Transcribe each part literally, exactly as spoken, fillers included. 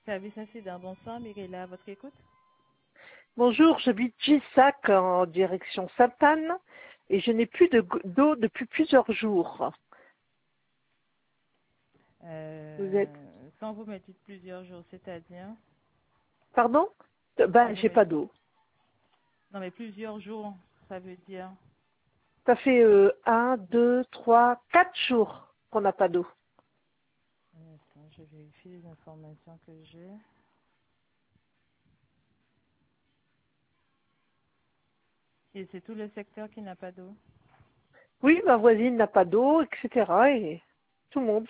Service incident, bonsoir, Mirella, à votre écoute. Bonjour, j'habite Gissac en direction Sainte-Anne et je n'ai plus de go- d'eau depuis plusieurs jours. Vous êtes... Euh, quand vous me dites plusieurs jours, c'est-à-dire, Pardon? quand Ben, vous j'ai me pas dites, d'eau. non mais plusieurs jours, ça veut dire, Ça fait euh, un, deux, trois, quatre jours qu'on n'a pas d'eau. un instant, je vérifie les informations que j'ai. Et c'est tout le secteur qui n'a pas d'eau. Oui, ma voisine n'a pas d'eau, et cetera. Et tout le monde.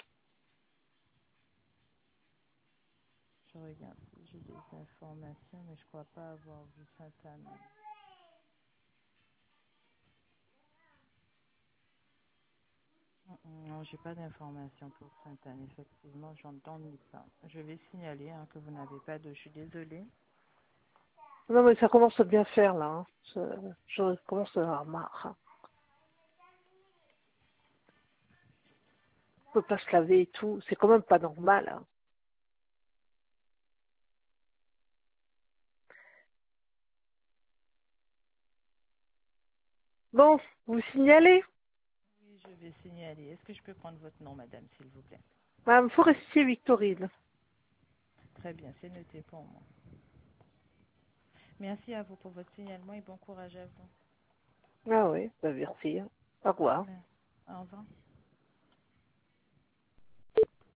Je regarde si j'ai des informations, mais je crois pas avoir vu Sainte-Anne. Mm, mm, Non, j'ai pas d'informations pour Sainte-Anne, effectivement, j'en donne pas. Je vais signaler hein, que vous n'avez pas d'eau, je suis désolée. Non, mais ça commence à bien faire là. Hein. Je, je commence à avoir marre. Hein. On peut pas se laver et tout. C'est quand même pas normal. Hein. Bon, vous signalez? Oui, je vais signaler. Est-ce que je peux prendre votre nom, madame, s'il vous plaît? Madame Forestier Victorine. Très bien, c'est noté pour moi. Merci à vous pour votre signalement et bon courage à vous. Ah oui, ben merci. Hein. Au revoir. Merci. Au revoir.